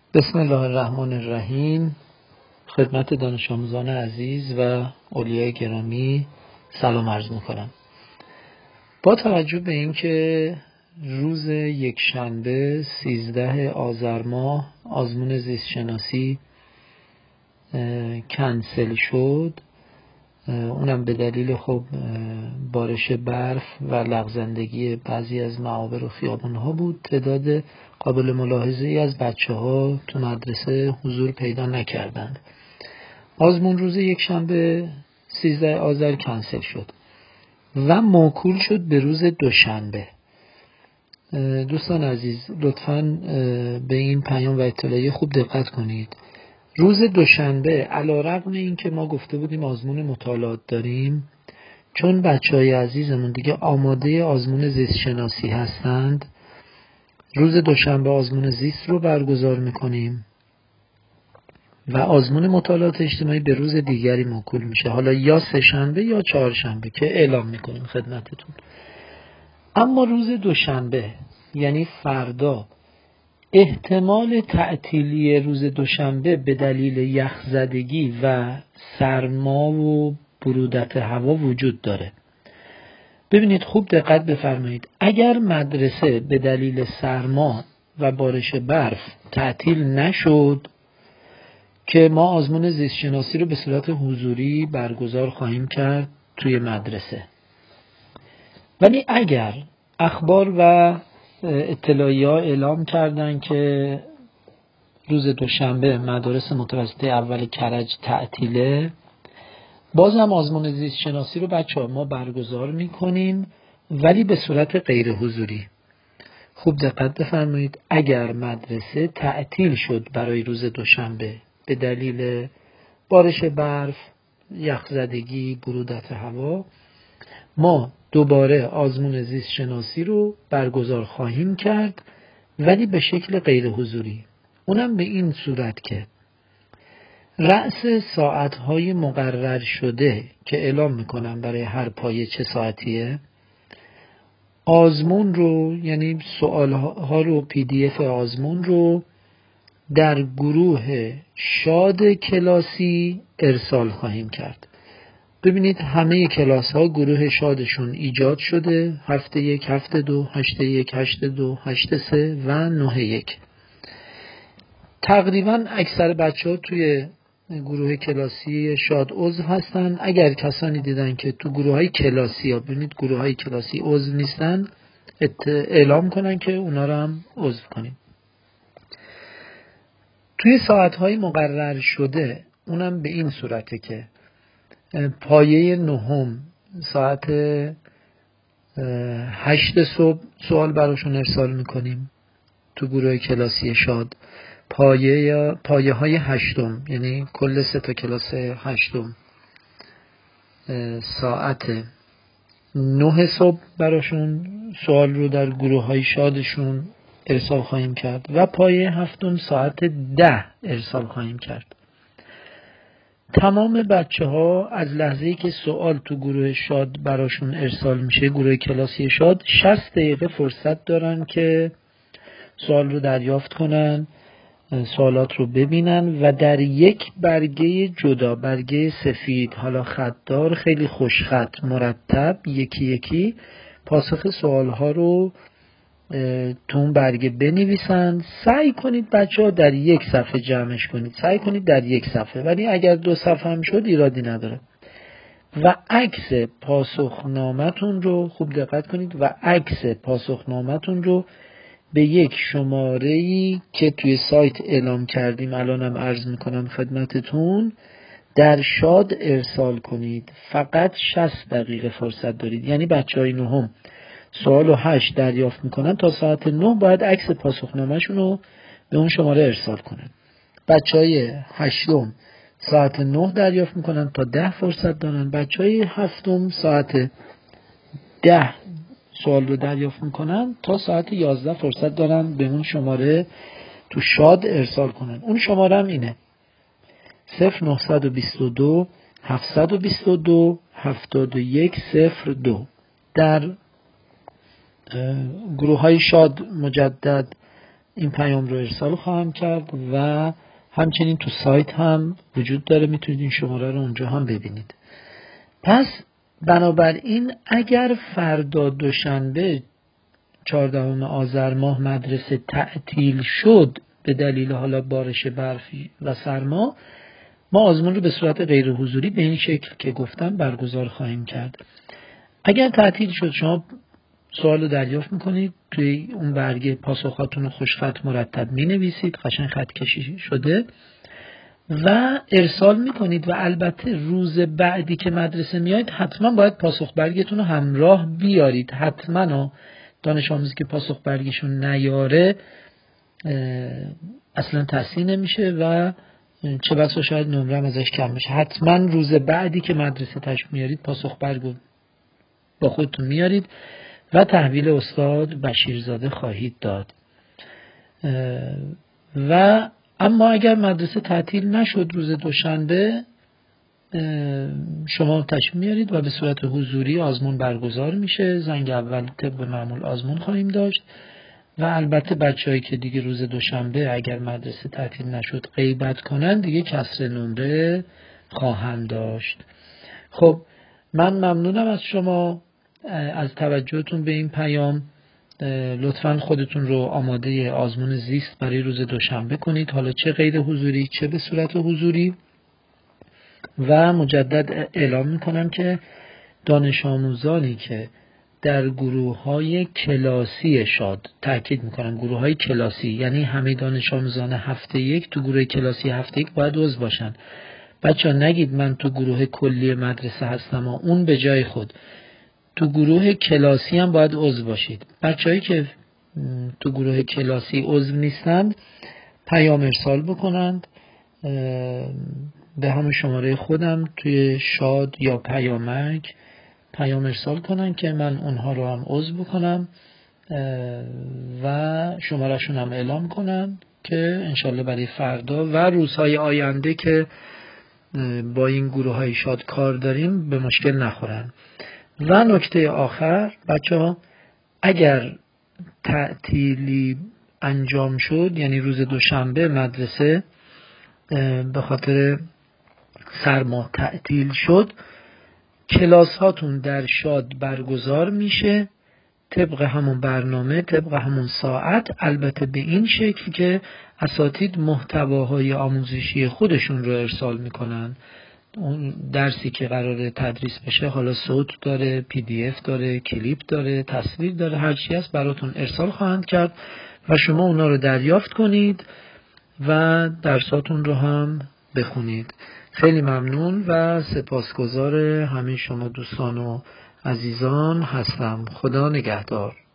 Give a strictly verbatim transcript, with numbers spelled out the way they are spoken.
بسم الله الرحمن الرحیم. خدمت دانش آموزان عزیز و اولیای گرامی سلام عرض میکنم. با توجه به اینکه روز یکشنبه سیزده آذر ماه آزمون زیست شناسی کنسل شد، اونم به دلیل خب بارش برف و لغزندگی بعضی از معابر و خیابان‌ها بود، تعداد قابل ملاحظه‌ای از بچه‌ها تو مدرسه حضور پیدا نکردند. آزمون روز یکشنبه سیزده آذر کنسل شد و موکول شد به روز دوشنبه. دوستان عزیز لطفاً به این پیام و اطلاعیه خوب دقت کنید. روز دوشنبه علی‌رغم این که ما گفته بودیم آزمون مطالعات داریم، چون بچهای عزیزمون دیگه آماده آزمون زیست شناسی هستند، روز دوشنبه آزمون زیست رو برگزار میکنیم و آزمون مطالعات اجتماعی به روز دیگری موکول میشه، حالا یا سه شنبه یا چهارشنبه که اعلام میکنیم خدمتتون. اما روز دوشنبه یعنی فردا احتمال تعطیلی روز دوشنبه به دلیل یخزدگی و سرما و برودت هوا وجود داره. ببینید خوب دقت بفرمایید، اگر مدرسه به دلیل سرما و بارش برف تعطیل نشد که ما آزمون زیست شناسی رو به صورت حضوری برگزار خواهیم کرد توی مدرسه. ولی اگر اخبار و اطلاعیه اعلام کردن که روز دوشنبه مدارس متوسطه اول کرج تعطیله، بازم آزمون زیست شناسی رو بچه ها ما برگزار میکنیم ولی به صورت غیر حضوری. خوب دقت بفرمایید، اگر مدرسه تعطیل شد برای روز دوشنبه به دلیل بارش برف، یخزدگی، برودت هوا، ما دوباره آزمون زیست شناسی رو برگزار خواهیم کرد ولی به شکل غیر حضوری. اونم به این صورت که رأس ساعتهای مقرر شده که اعلام میکنم برای هر پایه چه ساعتیه، آزمون رو یعنی سوالها رو پی دی اف آزمون رو در گروه شاد کلاسی ارسال خواهیم کرد. ببینید همه کلاس ها گروه شادشون ایجاد شده، هفته یک، هفته دو، هشته یک، هشته دو، هشته سه و نه یک. تقریبا اکثر بچه ها توی گروه کلاسی شاد عضو هستن. اگر کسانی دیدن که تو گروه های کلاسی ها، ببینید گروه های کلاسی عضو نیستن، اعلام کنن که اونا رو هم عضو کنیم. توی ساعت های مقرر شده اونم به این صورته که پایه نهم ساعت هشت صبح سوال براشون ارسال میکنیم تو گروه کلاسی شاد. پایه پایه های هشتم یعنی کل سه تا کلاس هشتم ساعت نه صبح براشون سوال رو در گروه های شادشون ارسال خواهیم کرد و پایه هفتم ساعت ده ارسال خواهیم کرد. تمام بچه ها از لحظه‌ای که سوال تو گروه شاد براشون ارسال میشه، گروه کلاسی شاد، شصت دقیقه فرصت دارن که سوال رو دریافت کنن، سوالات رو ببینن و در یک برگه جدا، برگه سفید حالا خطدار خیلی خوشخط مرتب یکی یکی پاسخ سوال ها رو تو اون برگه بنویسن. سعی کنید بچه ها در یک صفحه جمعش کنید، سعی کنید در یک صفحه، ولی اگر دو صفحه هم شد ایرادی نداره. و عکس پاسخنامتون رو خوب دقت کنید و عکس پاسخنامتون رو به یک شماره‌ای که توی سایت اعلام کردیم الانم عرض میکنم خدمتتون در شاد ارسال کنید. فقط شصت دقیقه فرصت دارید، یعنی بچه های نهم سوال و هشت دریافت میکنن تا ساعت نه باید عکس پاسخنامه‌شون رو به اون شماره ارسال کنن. بچه های هشتم ساعت نه دریافت میکنن تا ده فرصت دارن. بچه های هفتم ساعت ده سوال رو دریافت میکنن تا ساعت یازده فرصت دارن به اون شماره تو شاد ارسال کنن. اون شماره هم اینه: صفر نه دو دو هفت دو دو هفتاد و یک صفر دو. در گروه های شاد مجدد این پیام رو ارسال خواهم کرد و همچنین تو سایت هم وجود داره، میتونید این شماره رو اونجا هم ببینید. پس بنابراین اگر فردا دوشنبه چهاردهم آذر ماه مدرسه تعطیل شد به دلیل حالا بارش برفی و سرما، ما آزمون رو به صورت غیر حضوری به این شکل که گفتم برگزار خواهیم کرد. اگر تعطیل شد شما سوال رو دریافت میکنید، توی اون برگه پاسخاتون رو خوشخط مرتب مینویسید، قشنگ خط کشی شده و ارسال میکنید و البته روز بعدی که مدرسه میایید حتما باید پاسخ برگتون رو همراه بیارید. حتما دانش آموزی که پاسخ برگشون نیاره اصلا تصحیح نمیشه و چه بسا شاید نمره هم ازش کم بشه. حتما روز بعدی که مدرسه تشریف میارید پاسخ برگو با خودتون میارید و تحویل استاد بشیرزاده خواهید داد. و اما اگر مدرسه تعطیل نشد روز دوشنبه، شما تشریف میارید و به صورت حضوری آزمون برگزار میشه. زنگ اول طبق معمول آزمون خواهیم داشت و البته بچه‌هایی که دیگه روز دوشنبه اگر مدرسه تعطیل نشد غیبت کنن دیگه کسر نمره خواهند داشت. خب من ممنونم از شما از توجهتون به این پیام. لطفاً خودتون رو آماده آزمون زیست برای روز دوشنبه کنید، حالا چه غیر حضوری چه به صورت حضوری. و مجدد اعلام میکنم که دانش آموزانی که در گروه های کلاسی شاد، تأکید میکنم گروه های کلاسی، یعنی همه دانش آموزان هفته یک تو گروه کلاسی هفته یک باید عضو باشن. بچه ها نگید من تو گروه کلی مدرسه هستم و اون به جای خود، تو گروه کلاسی هم باید عضو باشید. بچه‌هایی که تو گروه کلاسی عضو نیستند پیام ارسال بکنند به همون شماره خودم توی شاد یا پیامک پیام ارسال کنن که من اونها رو هم عضو بکنم و شمارهشون هم اعلام کنم که انشالله برای فردا و روزهای آینده که با این گروه های شاد کار داریم به مشکل نخورن. و نکته آخر بچه ها، اگر تعطیلی انجام شد، یعنی روز دوشنبه مدرسه به خاطر سرما تعطیل شد، کلاس هاتون در شاد برگزار میشه طبق همون برنامه، طبق همون ساعت، البته به این شکل که اساتید محتواهای آموزشی خودشون رو ارسال میکنن. اون درسی که قراره تدریس بشه حالا صوت داره، پی دی اف داره، کلیپ داره، تصویر داره، هر چی هست براتون ارسال خواهند کرد و شما اونا رو دریافت کنید و درساتون رو هم بخونید. خیلی ممنون و سپاسگزار همه شما دوستان و عزیزان هستم. خدا نگهدار.